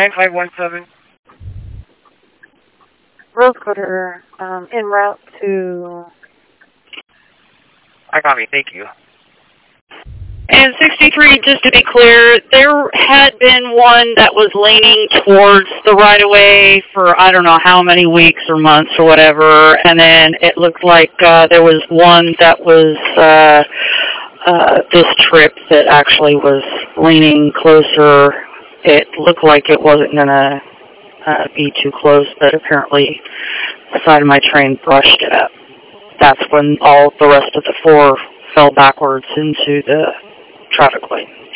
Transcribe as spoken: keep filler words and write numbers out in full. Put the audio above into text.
nine five one seven. Rose Quarter, um, en route to... I copy, thank you. And sixty-three, just to be clear, there had been one that was leaning towards the right-of-way for I don't know how many weeks or months or whatever, and then it looked like uh, there was one that was uh, uh, this trip that actually was leaning closer. It looked like it wasn't going to uh, be too close, but apparently the side of my train brushed it up. That's when all the rest of the four fell backwards into the traffic light.